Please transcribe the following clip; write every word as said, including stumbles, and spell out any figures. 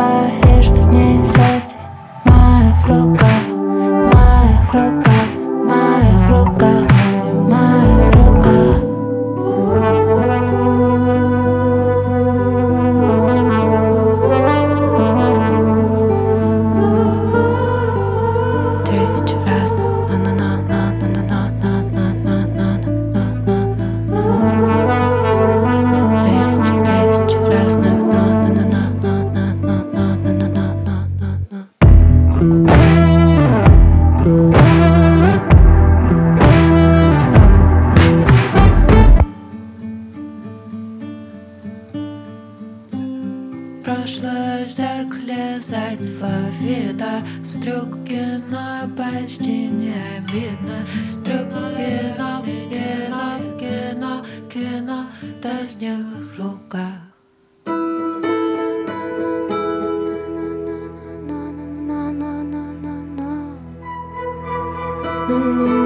говоришь, ты не здесь. В моих руках, в моих руках, в моих руках, в моих руках. Тысячу разных Тысячу, тысячу разных Прошлое в зеркале заднего вида. Смотрю кино, почти не обидно. Смотрю кино, кино, кино, кино, да в них руках. Mm-hmm.